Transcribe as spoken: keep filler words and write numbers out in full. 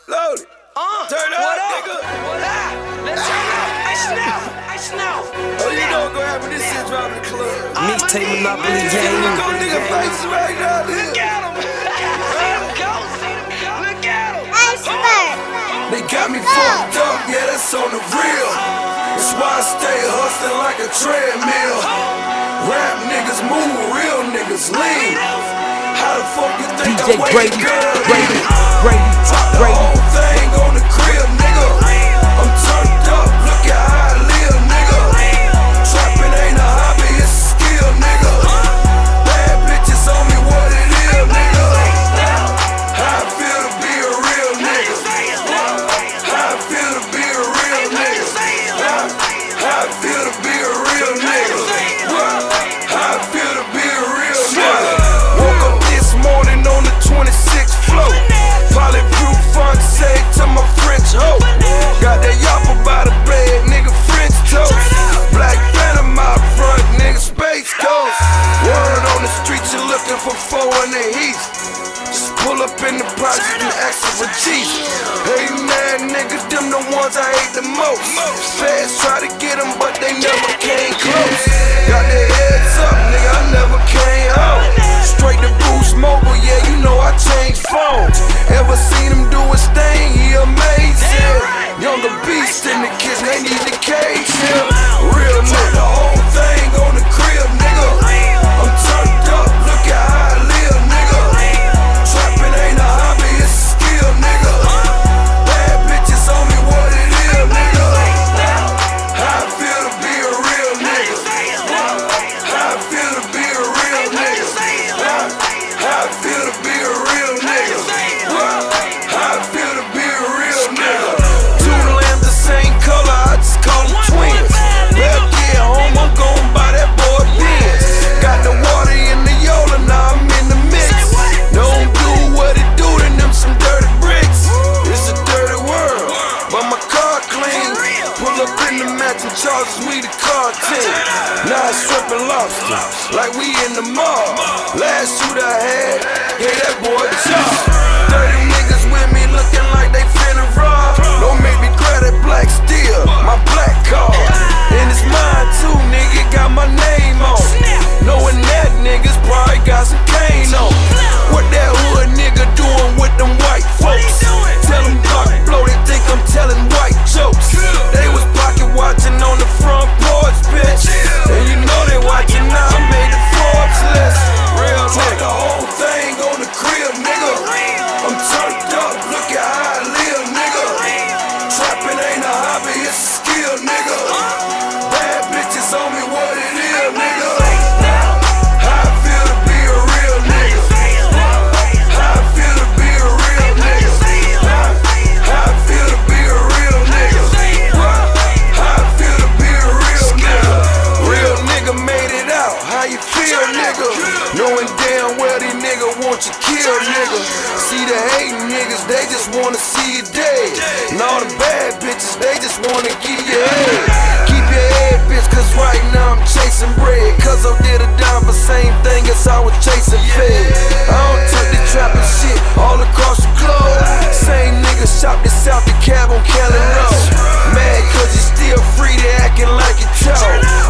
Load it. Uh, turn up, what up? nigga. What up? Let's turn up. Ice now. Ice now. Oh, you know what's gonna happen? This shit drop in the club. Mixtape Monopoly game. Look on nigga faces right now, nigga. Look at him. See him go. See him go. Look at him. They got me fucked up, yeah, that's on the real. That's why I stay hustling like a treadmill. Rap niggas move, real niggas lean. How the fuck you think D J I'm waiting, Brady, girl? Brady, Brady, Drop the Brady. whole thing on the crib, nigga. I'm turned up, look at how I live, nigga. Trapping ain't a hobby, it's a skill, nigga. Bad bitches on me, what it is, nigga. How I feel to be a real nigga. How I feel to be a real nigga. How I feel to be a real nigga. How I feel to be a real nigga. Woke up this morning on the twenty-sixth floor. Polyproof funk say to my French hoe. Got that yappa by the bed, nigga French toast. Black Phantom out front, nigga Space Coast. Word on the street, you looking for four in the heat. Just pull up in the project and ask for G. Hey man, nigga, them the ones I hate the most. Feds try to get them, but they never came close. Got their heads up, nigga, I never came home. Straight to Boost Mobile, yeah, you know I changed phones. Ever seen him do his thing? He amazing. Younger beast in the kitchen, they need to cage him. Real nigga, the whole thing on the crib, nigga. I'm turned up, look at how I live, nigga. Trapping ain't a hobby, it's a skill, nigga. Bad bitches on me, what it is, nigga. How I feel to be a real nigga. How I feel to be a real nigga. How I feel to be a real nigga. How I feel to be a real nigga. Two lambs the same color, I just call them twins. Better get home, I'm gon' buy that boy Benz. Got the water in the Yola, now I'm in the mix. Don't do what it do to them some dirty bricks. It's a dirty world, but my car clean. Pull up in the matching charges, we the car team. Now it's stripping lobster, like we in the mall. Last shoot I had, yeah, that boy job. Thirty niggas with me looking like they finna rob. Don't make me grab that black steel, my black car. And it's mine too, nigga, got my name on. Knowing that niggas probably got some cane on. What that hood nigga doing with them white folks? Tell them block blow, they think I'm telling white jokes. They was pocket watching on the front porch, bitch. And you know they watching now, I made the Forbes list. Real nigga, the whole thing on the crib, nigga. I'm turned up, look at how I live, nigga. Trapping ain't a hobby, it's a skill, nigga. Bad bitches on me, what it is, nigga. How I feel to be a real nigga. How I feel to be a real nigga. How I feel to be a real nigga. How I feel to be a real nigga. Real nigga made it out, how you feel, nigga? Knowing damn well these niggas want you killed, nigga. See the hating niggas, they just wanna see you dead. And all the bad bitches, they just wanna give you head. Keep your head, bitch, cause right now I'm chasing bread. Cause I did a dime for same thing as I was chasing fed. I don't took the trapping shit all across the globe. Same nigga shop this out the cab on Cali Road. Mad cause you still free to acting like you told.